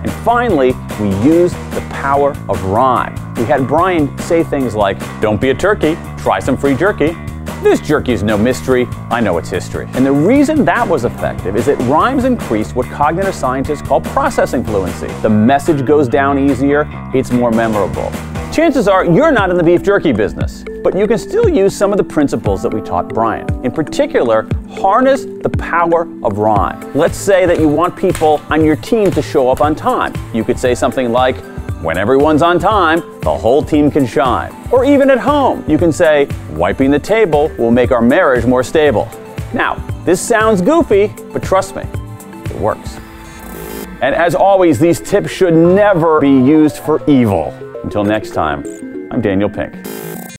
And finally, we used the power of rhyme. We had Brian say things like, "Don't be a turkey, try some free jerky. This jerky is no mystery, I know its history." And the reason that was effective is that rhymes increase what cognitive scientists call processing fluency. The message goes down easier, it's more memorable. Chances are you're not in the beef jerky business, but you can still use some of the principles that we taught Brian. In particular, harness the power of rhyme. Let's say that you want people on your team to show up on time. You could say something like, "When everyone's on time, the whole team can shine." Or even at home, you can say, "Wiping the table will make our marriage more stable." Now, this sounds goofy, but trust me, it works. And as always, these tips should never be used for evil. Until next time, I'm Daniel Pink.